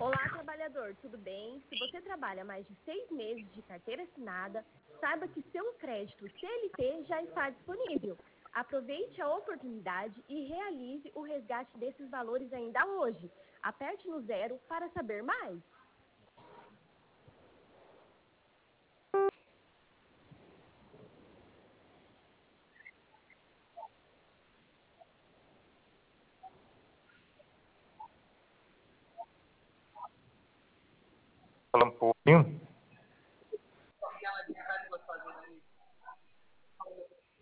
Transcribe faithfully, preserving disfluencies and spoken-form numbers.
Olá, trabalhador, tudo bem? Se você trabalha mais de seis meses de carteira assinada, saiba que seu crédito C L T já está disponível. Aproveite a oportunidade e realize o resgate desses valores ainda hoje. Aperte no zero para saber mais. Fala um pouquinho.